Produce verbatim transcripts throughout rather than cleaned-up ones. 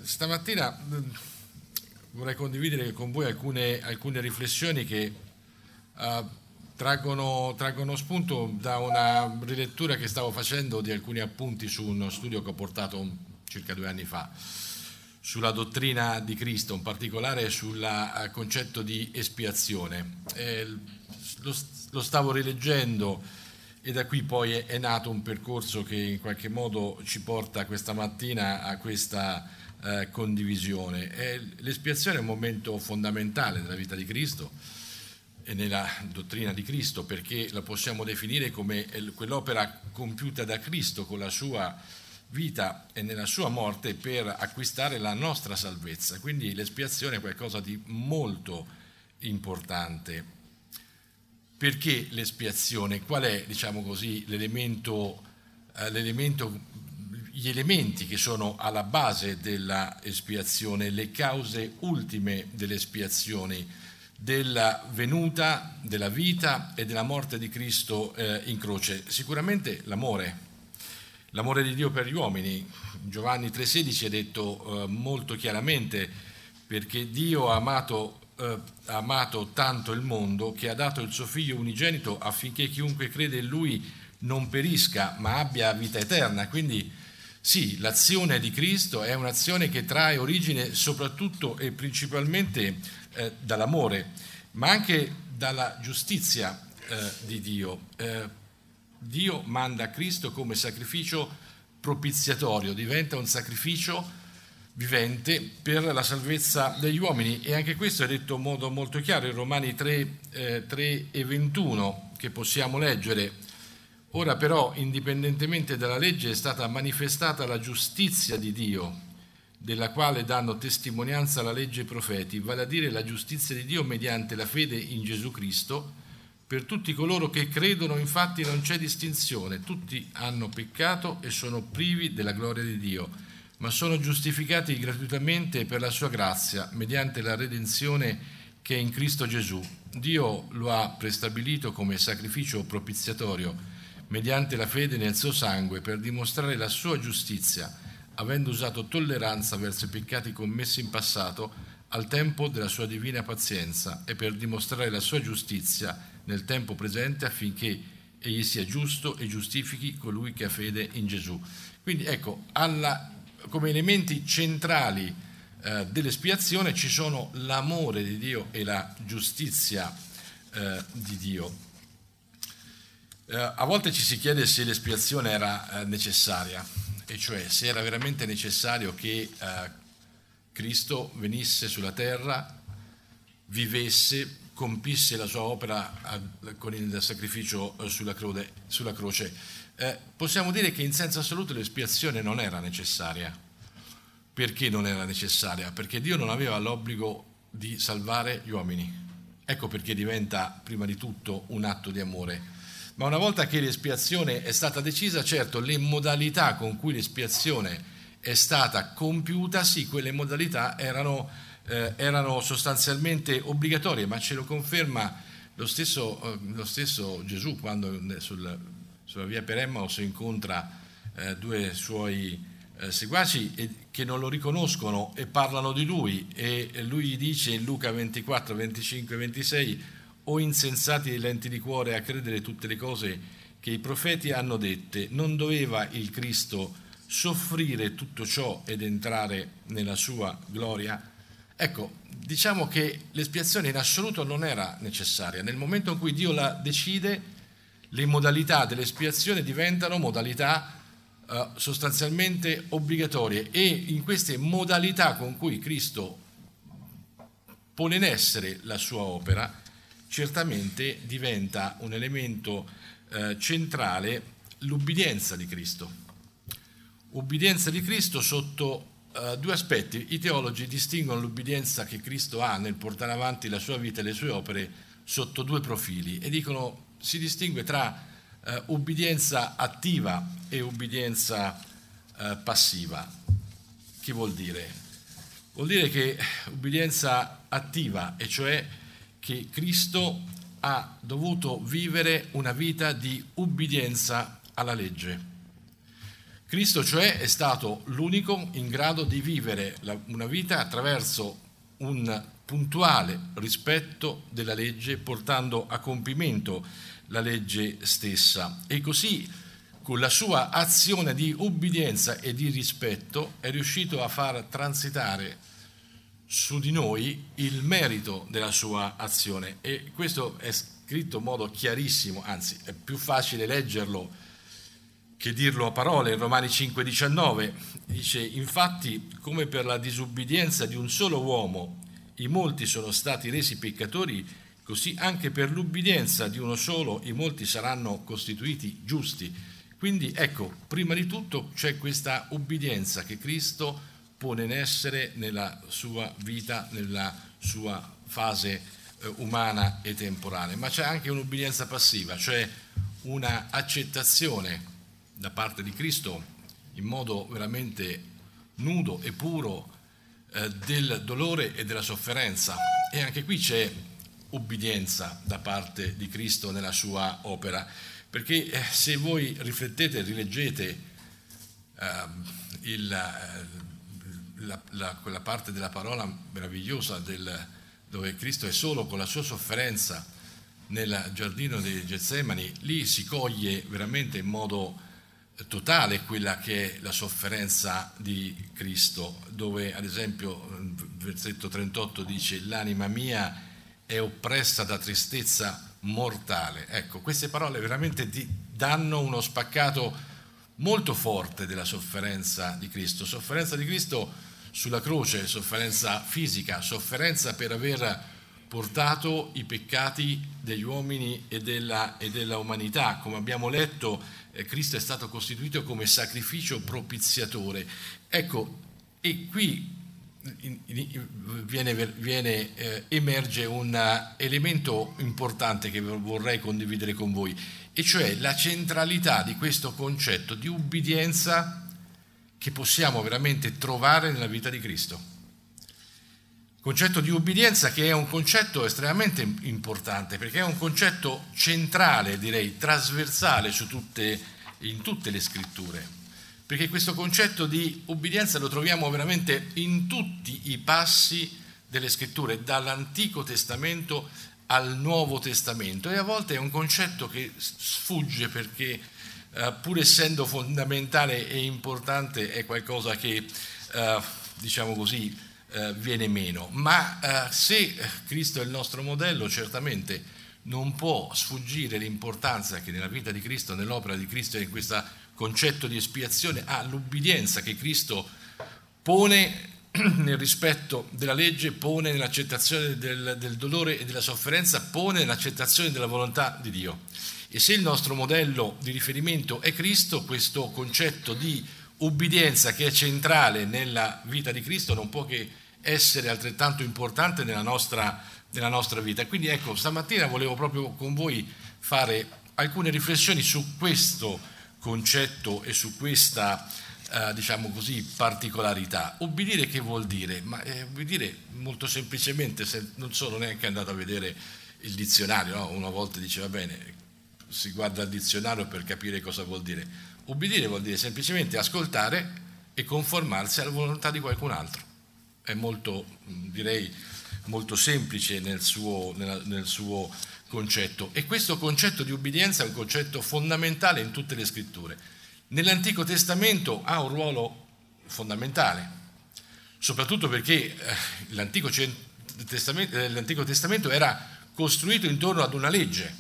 stamattina mh, vorrei condividere con voi alcune, alcune riflessioni che uh, traggono, traggono spunto da una rilettura che stavo facendo di alcuni appunti su uno studio che ho portato un, circa due anni fa sulla dottrina di Cristo, in particolare sul uh, concetto di espiazione. Eh, lo, lo stavo rileggendo e da qui poi è, è nato un percorso che in qualche modo ci porta questa mattina a questa eh, condivisione. E l'espiazione è un momento fondamentale nella vita di Cristo e nella dottrina di Cristo, perché la possiamo definire come quell'opera compiuta da Cristo con la sua vita e nella sua morte per acquistare la nostra salvezza. Quindi l'espiazione è qualcosa di molto importante. Perché l'espiazione? Qual è, diciamo così, l'elemento, eh, l'elemento, gli elementi che sono alla base della espiazione, le cause ultime delle espiazioni, della venuta, della vita e della morte di Cristo eh, in croce? Sicuramente l'amore, l'amore di Dio per gli uomini. Giovanni tre sedici è detto eh, molto chiaramente, perché Dio ha amato ha amato tanto il mondo che ha dato il suo figlio unigenito affinché chiunque crede in lui non perisca ma abbia vita eterna. Quindi sì, l'azione di Cristo è un'azione che trae origine soprattutto e principalmente eh, dall'amore, ma anche dalla giustizia eh, di Dio. Eh, Dio manda Cristo come sacrificio propiziatorio, diventa un sacrificio vivente per la salvezza degli uomini, e anche questo è detto in modo molto chiaro in Romani tre, eh, tre e ventuno, che possiamo leggere. Ora però, indipendentemente dalla legge, è stata manifestata la giustizia di Dio, della quale danno testimonianza la legge e i profeti, vale a dire la giustizia di Dio mediante la fede in Gesù Cristo. Per tutti coloro che credono, infatti, non c'è distinzione, tutti hanno peccato e sono privi della gloria di Dio, ma sono giustificati gratuitamente per la sua grazia, mediante la redenzione che è in Cristo Gesù. Dio lo ha prestabilito come sacrificio propiziatorio, mediante la fede nel suo sangue, per dimostrare la sua giustizia, avendo usato tolleranza verso i peccati commessi in passato, al tempo della sua divina pazienza, e per dimostrare la sua giustizia nel tempo presente, affinché egli sia giusto e giustifichi colui che ha fede in Gesù. Quindi ecco, alla come elementi centrali eh, dell'espiazione ci sono l'amore di Dio e la giustizia eh, di Dio. Eh, a volte ci si chiede se l'espiazione era eh, necessaria, e cioè se era veramente necessario che eh, Cristo venisse sulla terra, vivesse, compisse la sua opera a, con il sacrificio eh, sulla, crode, sulla croce. Eh, possiamo dire che in senso assoluto l'espiazione non era necessaria. Perché non era necessaria? Perché Dio non aveva l'obbligo di salvare gli uomini. Ecco perché diventa prima di tutto un atto di amore. Ma una volta che l'espiazione è stata decisa, certo, le modalità con cui l'espiazione è stata compiuta, sì, quelle modalità erano, eh, erano sostanzialmente obbligatorie, ma ce lo conferma lo stesso, eh, lo stesso Gesù quando sul sulla via per Emmaus incontra eh, due suoi eh, seguaci e, che non lo riconoscono e parlano di lui, e lui gli dice in Luca ventiquattro, venticinque, ventisei: o insensati e lenti di cuore a credere tutte le cose che i profeti hanno dette, non doveva il Cristo soffrire tutto ciò ed entrare nella sua gloria? Ecco, diciamo che l'espiazione in assoluto non era necessaria. Nel momento in cui Dio la decide, le modalità dell'espiazione diventano modalità eh, sostanzialmente obbligatorie, e in queste modalità con cui Cristo pone in essere la sua opera certamente diventa un elemento eh, centrale l'ubbidienza di Cristo. Ubbidienza di Cristo sotto eh, due aspetti. I teologi distinguono l'ubbidienza che Cristo ha nel portare avanti la sua vita e le sue opere sotto due profili, e dicono si distingue tra eh, ubbidienza attiva e ubbidienza eh, passiva. Che vuol dire? Vuol dire che ubbidienza attiva, e cioè che Cristo ha dovuto vivere una vita di ubbidienza alla legge. Cristo, cioè, è stato l'unico in grado di vivere la, una vita attraverso un puntuale rispetto della legge, portando a compimento la legge stessa. E così, con la sua azione di ubbidienza e di rispetto, è riuscito a far transitare su di noi il merito della sua azione. E questo è scritto in modo chiarissimo, anzi è più facile leggerlo che dirlo a parole. In Romani cinque diciannove dice: infatti, come per la disubbidienza di un solo uomo i molti sono stati resi peccatori, così anche per l'ubbidienza di uno solo i molti saranno costituiti giusti. Quindi ecco, prima di tutto c'è questa ubbidienza che Cristo pone in essere nella sua vita, nella sua fase eh, umana e temporale, ma c'è anche un'ubbidienza passiva, cioè una accettazione da parte di Cristo in modo veramente nudo e puro eh, del dolore e della sofferenza. E anche qui c'è ubbidienza da parte di Cristo nella sua opera, perché eh, se voi riflettete e rileggete eh, il, la, la, quella parte della parola meravigliosa del, dove Cristo è solo con la sua sofferenza nel giardino di Getsemani, lì si coglie veramente in modo totale quella che è la sofferenza di Cristo, dove ad esempio il versetto trentotto dice: l'anima mia è oppressa da tristezza mortale. Ecco, queste parole veramente ti danno uno spaccato molto forte della sofferenza di Cristo. Sofferenza di Cristo sulla croce, sofferenza fisica, sofferenza per aver portato i peccati degli uomini e della, e della umanità. Come abbiamo letto, eh, Cristo è stato costituito come sacrificio propiziatore. Ecco, e qui in, in, viene, viene eh, emerge un elemento importante che vorrei condividere con voi, e cioè la centralità di questo concetto di ubbidienza che possiamo veramente trovare nella vita di Cristo. Concetto di ubbidienza che è un concetto estremamente importante, perché è un concetto centrale, direi trasversale su tutte, in tutte le scritture, perché questo concetto di ubbidienza lo troviamo veramente in tutti i passi delle scritture, dall'Antico Testamento al Nuovo Testamento, e a volte è un concetto che sfugge perché eh, pur essendo fondamentale e importante è qualcosa che eh, diciamo così Uh, viene meno, ma uh, se Cristo è il nostro modello, certamente non può sfuggire l'importanza che nella vita di Cristo, nell'opera di Cristo e in questo concetto di espiazione ha l'ubbidienza che Cristo pone nel rispetto della legge, pone nell'accettazione del, del dolore e della sofferenza, pone nell'accettazione della volontà di Dio. E se il nostro modello di riferimento è Cristo, questo concetto di ubbidienza che è centrale nella vita di Cristo non può che essere altrettanto importante nella nostra, nella nostra vita. Quindi ecco, stamattina volevo proprio con voi fare alcune riflessioni su questo concetto e su questa eh, diciamo così particolarità. Ubbidire che vuol dire? Ma eh, ubbidire molto semplicemente, se non sono neanche andato a vedere il dizionario, no? Una volta dice va bene, si guarda il dizionario per capire cosa vuol dire. Ubbidire vuol dire semplicemente ascoltare e conformarsi alla volontà di qualcun altro. È molto, direi, molto semplice nel suo, nel, nel suo concetto. E questo concetto di ubbidienza è un concetto fondamentale in tutte le scritture. Nell'Antico Testamento ha un ruolo fondamentale, soprattutto perché eh, l'Antico Testamento, eh, l'Antico Testamento era costruito intorno ad una legge.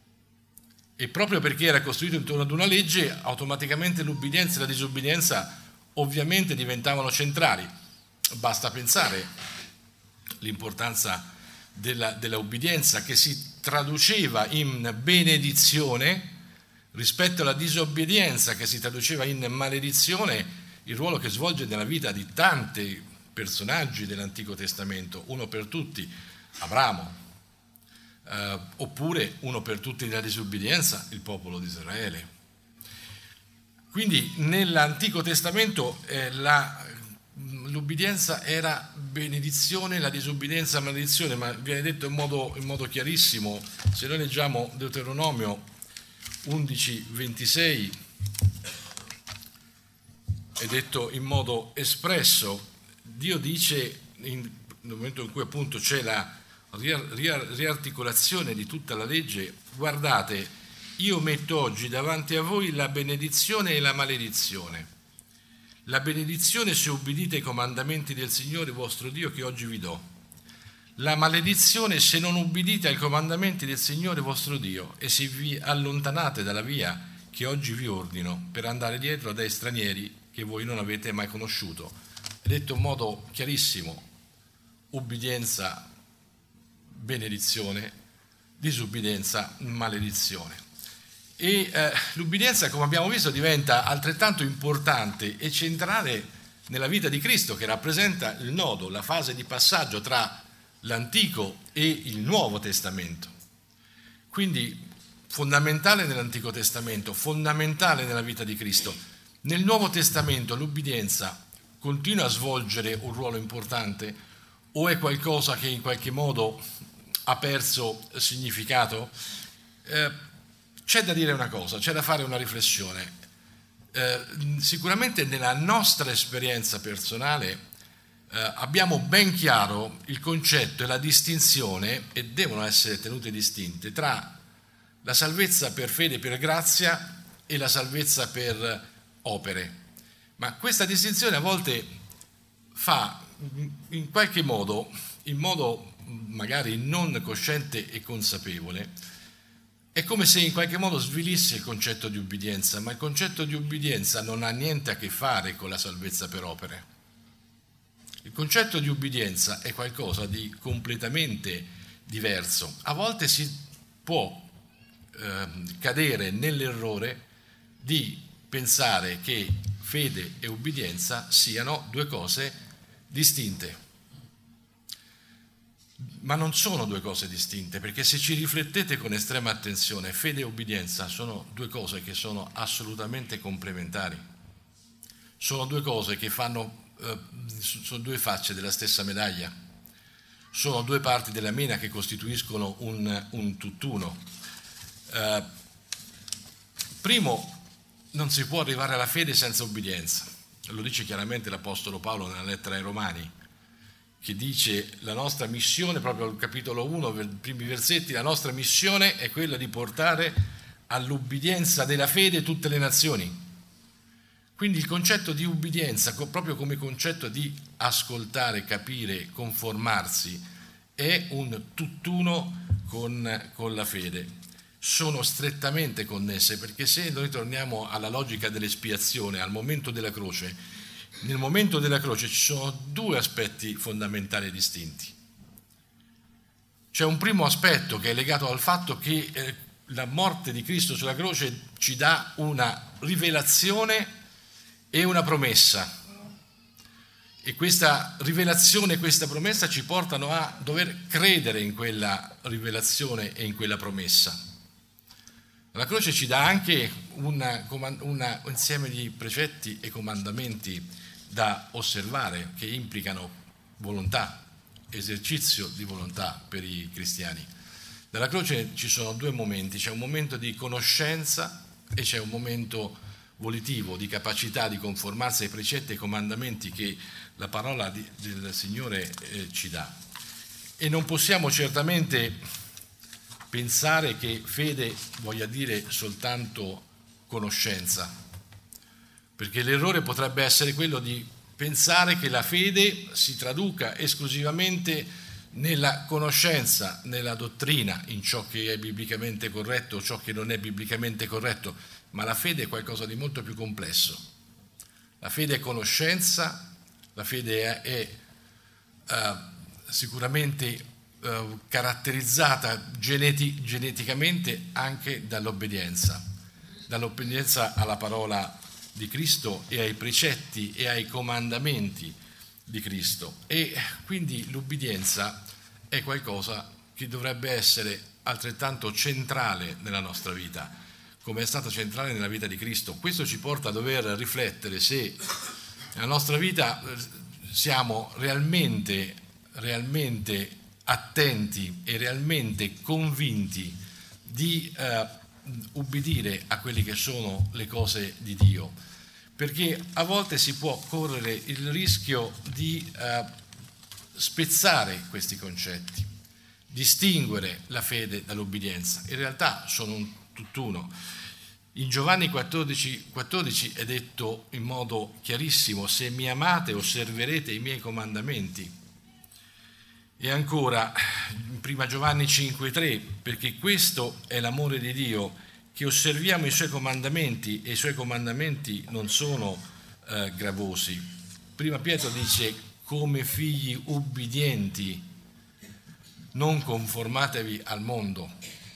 E proprio perché era costruito intorno ad una legge, automaticamente l'ubbidienza e la disubbidienza ovviamente diventavano centrali. Basta pensare l'importanza della, della ubbidienza, che si traduceva in benedizione, rispetto alla disobbedienza che si traduceva in maledizione, il ruolo che svolge nella vita di tanti personaggi dell'Antico Testamento, uno per tutti, Abramo. Uh, oppure uno per tutti nella disubbidienza, il popolo di Israele. Quindi nell'Antico Testamento eh, la, l'ubbidienza era benedizione, la disubbidienza maledizione, ma viene detto in modo, in modo chiarissimo. Se noi leggiamo Deuteronomio undici ventisei, è detto in modo espresso. Dio dice, in, nel momento in cui appunto c'è la riarticolazione di tutta la legge: guardate, io metto oggi davanti a voi la benedizione e la maledizione. La benedizione se ubbidite ai comandamenti del Signore vostro Dio che oggi vi do. La maledizione se non ubbidite ai comandamenti del Signore vostro Dio e se vi allontanate dalla via che oggi vi ordino per andare dietro a dei stranieri che voi non avete mai conosciuto. È detto in modo chiarissimo: ubbidienza, benedizione; disubbidienza, maledizione. E eh, l'ubbidienza, come abbiamo visto, diventa altrettanto importante e centrale nella vita di Cristo, che rappresenta il nodo, la fase di passaggio tra l'Antico e il Nuovo Testamento. Quindi fondamentale nell'Antico Testamento, fondamentale nella vita di Cristo. Nel Nuovo Testamento l'ubbidienza continua a svolgere un ruolo importante o è qualcosa che in qualche modo ha perso significato? Eh, c'è da dire una cosa, c'è da fare una riflessione. Eh, sicuramente nella nostra esperienza personale eh, abbiamo ben chiaro il concetto e la distinzione, e devono essere tenute distinte, tra la salvezza per fede e per grazia e la salvezza per opere. Ma questa distinzione a volte fa in qualche modo, in modo magari non cosciente e consapevole, è come se in qualche modo svilisse il concetto di ubbidienza, ma il concetto di ubbidienza non ha niente a che fare con la salvezza per opere. Il concetto di ubbidienza è qualcosa di completamente diverso. A volte si può eh, cadere nell'errore di pensare che fede e ubbidienza siano due cose distinte. Ma non sono due cose distinte, perché se ci riflettete con estrema attenzione, fede e ubbidienza sono due cose che sono assolutamente complementari. Sono due cose che fanno, eh, sono due facce della stessa medaglia. Sono due parti della mena che costituiscono un, un tutt'uno. Eh, primo, non si può arrivare alla fede senza ubbidienza. Lo dice chiaramente l'Apostolo Paolo nella lettera ai Romani, che dice: la nostra missione, proprio al capitolo uno, per i primi versetti, la nostra missione è quella di portare all'ubbidienza della fede tutte le nazioni. Quindi il concetto di ubbidienza, proprio come concetto di ascoltare, capire, conformarsi, è un tutt'uno con, con la fede. Sono strettamente connesse, perché se noi torniamo alla logica dell'espiazione, al momento della croce, nel momento della croce ci sono due aspetti fondamentali distinti. C'è un primo aspetto che è legato al fatto che eh, la morte di Cristo sulla croce ci dà una rivelazione e una promessa. E questa rivelazione e questa promessa ci portano a dover credere in quella rivelazione e in quella promessa. La croce ci dà anche una, una, un insieme di precetti e comandamenti da osservare, che implicano volontà, esercizio di volontà per i cristiani. Dalla croce ci sono due momenti: c'è un momento di conoscenza e c'è un momento volitivo, di capacità di conformarsi ai precetti e ai comandamenti che la parola di, del Signore eh, ci dà. E non possiamo certamente pensare che fede voglia dire soltanto conoscenza, perché l'errore potrebbe essere quello di pensare che la fede si traduca esclusivamente nella conoscenza, nella dottrina, in ciò che è biblicamente corretto o ciò che non è biblicamente corretto, ma la fede è qualcosa di molto più complesso. La fede è conoscenza, la fede è, è uh, sicuramente uh, caratterizzata geneti- geneticamente anche dall'obbedienza, dall'obbedienza alla parola di Cristo e ai precetti e ai comandamenti di Cristo. E quindi l'ubbidienza è qualcosa che dovrebbe essere altrettanto centrale nella nostra vita, come è stata centrale nella vita di Cristo. Questo ci porta a dover riflettere se nella nostra vita siamo realmente, realmente attenti e realmente convinti di eh, ubbidire a quelle che sono le cose di Dio. perché a volte si può correre il rischio di eh, spezzare questi concetti, distinguere la fede dall'obbedienza. In realtà sono un tutt'uno. In Giovanni quattordici, quattordici è detto in modo chiarissimo: se mi amate osserverete i miei comandamenti. E ancora in prima Giovanni cinque tre, perché questo è l'amore di Dio, che osserviamo i suoi comandamenti, e i suoi comandamenti non sono eh, gravosi. Prima Pietro dice: come figli ubbidienti, non conformatevi al mondo.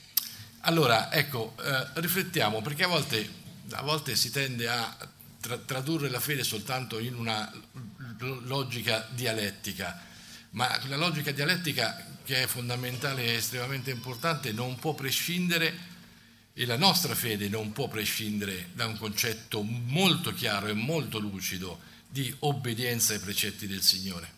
Allora, ecco, eh, riflettiamo, perché a volte, a volte si tende a tra- tradurre la fede soltanto in una logica dialettica, ma la logica dialettica, che è fondamentale e estremamente importante, non può prescindere, e la nostra fede non può prescindere da un concetto molto chiaro e molto lucido di obbedienza ai precetti del Signore.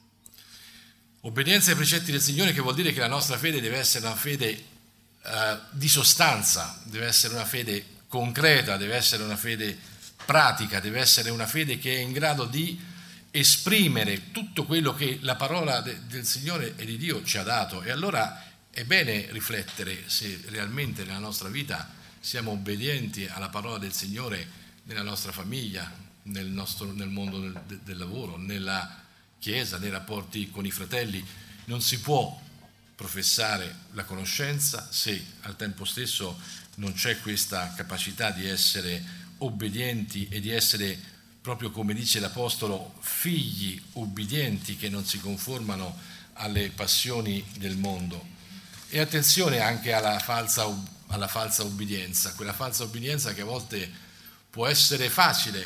Obbedienza ai precetti del Signore, che vuol dire che la nostra fede deve essere una fede Uh, di sostanza, deve essere una fede concreta, deve essere una fede pratica, deve essere una fede che è in grado di esprimere tutto quello che la parola de- del Signore e di Dio ci ha dato. E allora è bene riflettere se realmente nella nostra vita siamo obbedienti alla parola del Signore nella nostra famiglia, nel, nostro, nel mondo del, del lavoro, nella Chiesa, nei rapporti con i fratelli. Non si può professare la conoscenza se al tempo stesso non c'è questa capacità di essere obbedienti e di essere, proprio come dice l'Apostolo, figli ubbidienti che non si conformano alle passioni del mondo. E attenzione anche alla falsa, alla falsa ubbidienza, quella falsa ubbidienza che a volte può essere facile,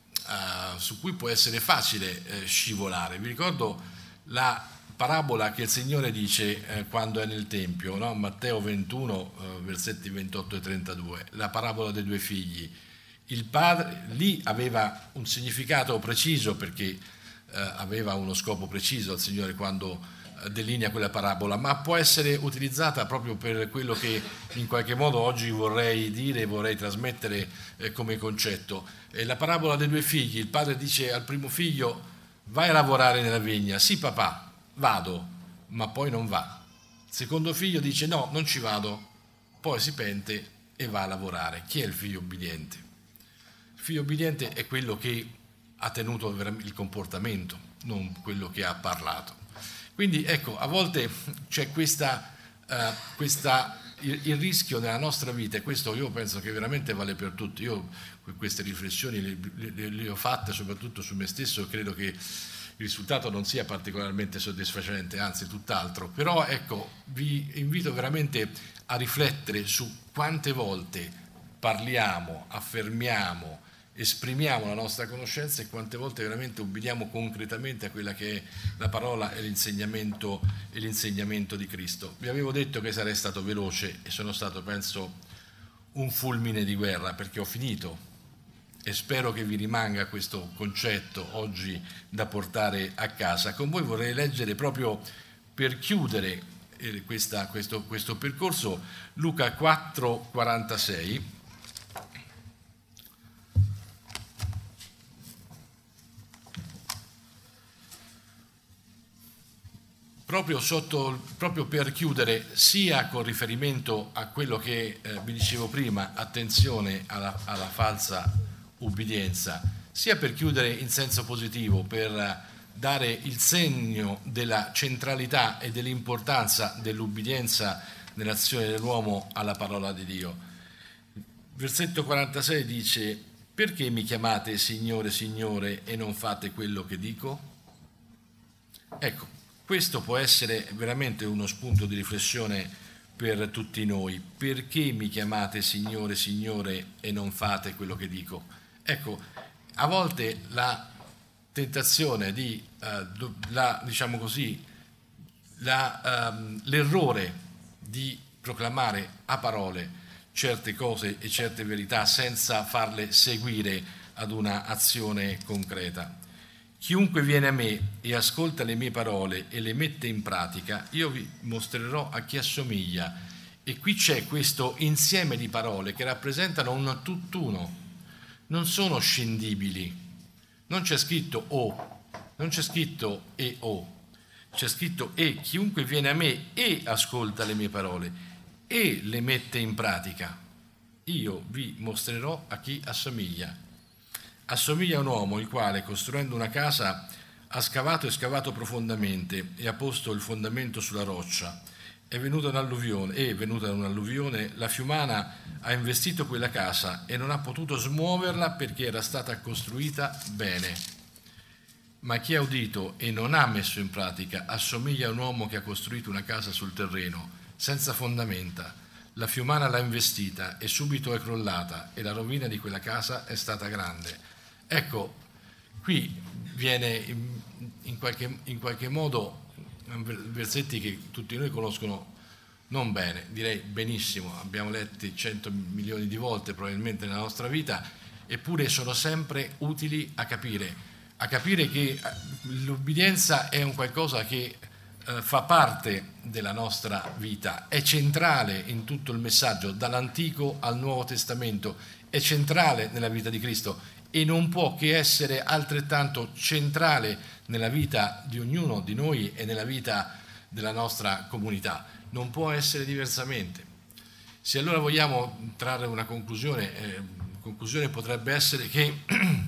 uh, su cui può essere facile eh, scivolare. Vi ricordo la parabola che il Signore dice eh, quando è nel Tempio, no? Matteo ventuno, eh, versetti ventotto e trentadue, la parabola dei due figli. Il padre lì aveva un significato preciso, perché eh, aveva uno scopo preciso il Signore quando eh, delinea quella parabola, ma può essere utilizzata proprio per quello che in qualche modo oggi vorrei dire, vorrei trasmettere eh, come concetto. E la parabola dei due figli: il padre dice al primo figlio: vai a lavorare nella vigna. Sì papà, vado, ma poi non va. Il secondo figlio dice: no, non ci vado, poi si pente e va a lavorare. Chi è il figlio obbediente? Il figlio obbediente è quello che ha tenuto il comportamento, non quello che ha parlato. Quindi ecco, a volte c'è questa, uh, questa il, il rischio nella nostra vita, e questo io penso che veramente vale per tutti. Io queste riflessioni le, le, le ho fatte soprattutto su me stesso, e credo che il risultato non sia particolarmente soddisfacente, anzi tutt'altro, però ecco, vi invito veramente a riflettere su quante volte parliamo, affermiamo, esprimiamo la nostra conoscenza, e quante volte veramente ubbidiamo concretamente a quella che è la parola e l'insegnamento, e l'insegnamento di Cristo. Vi avevo detto che sarei stato veloce, e sono stato, penso, un fulmine di guerra, perché ho finito. E spero che vi rimanga questo concetto oggi da portare a casa. Con voi vorrei leggere, proprio per chiudere questa, questo, questo percorso, Luca quattro quarantasei. Proprio, sotto, proprio per chiudere, sia con riferimento a quello che eh, vi dicevo prima, attenzione alla, alla falsa ubbidienza, sia per chiudere in senso positivo, per dare il segno della centralità e dell'importanza dell'ubbidienza nell'azione dell'uomo alla parola di Dio. Versetto quarantasei dice: perché mi chiamate Signore, Signore, e non fate quello che dico? Ecco, questo può essere veramente uno spunto di riflessione per tutti noi. Perché mi chiamate Signore, Signore, e non fate quello che dico? Ecco, a volte la tentazione di, uh, la, diciamo così, la, um, l'errore di proclamare a parole certe cose e certe verità senza farle seguire ad una azione concreta. Chiunque viene a me e ascolta le mie parole e le mette in pratica, io vi mostrerò a chi assomiglia. E qui c'è questo insieme di parole che rappresentano un tutt'uno. non sono scendibili, non c'è scritto o, non c'è scritto e o, c'è scritto e chiunque viene a me e ascolta le mie parole e le mette in pratica, io vi mostrerò a chi assomiglia. Assomiglia a un uomo il quale, costruendo una casa, ha scavato e scavato profondamente e ha posto il fondamento sulla roccia. È venuta un'alluvione, e venuta un'alluvione, la fiumana ha investito quella casa e non ha potuto smuoverla perché era stata costruita bene. Ma chi ha udito e non ha messo in pratica assomiglia a un uomo che ha costruito una casa sul terreno, senza fondamenta. La fiumana l'ha investita e subito è crollata e la rovina di quella casa è stata grande. Ecco, qui viene in, in, qualche, in qualche modo versetti che tutti noi conoscono non bene, direi benissimo, abbiamo letti cento milioni di volte probabilmente nella nostra vita, eppure sono sempre utili a capire, a capire che l'obbedienza è un qualcosa che eh, fa parte della nostra vita, è centrale in tutto il messaggio, dall'Antico al Nuovo Testamento, è centrale nella vita di Cristo e non può che essere altrettanto centrale nella vita di ognuno di noi e nella vita della nostra comunità. Non può essere diversamente. Se allora vogliamo trarre una conclusione, eh, conclusione potrebbe essere che,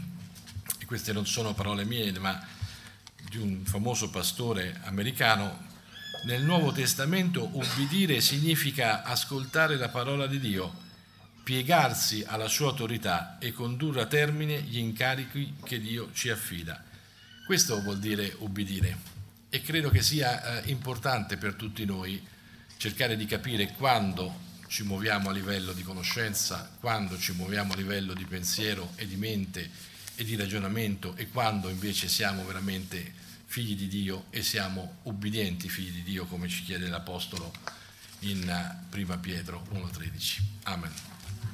e queste non sono parole mie, ma di un famoso pastore americano, nel Nuovo Testamento ubbidire significa ascoltare la parola di Dio, piegarsi alla sua autorità e condurre a termine gli incarichi che Dio ci affida. Questo vuol dire ubbidire e credo che sia eh, importante per tutti noi cercare di capire quando ci muoviamo a livello di conoscenza, quando ci muoviamo a livello di pensiero e di mente e di ragionamento e quando invece siamo veramente figli di Dio e siamo ubbidienti figli di Dio, come ci chiede l'Apostolo in Prima Pietro uno tredici. Amen.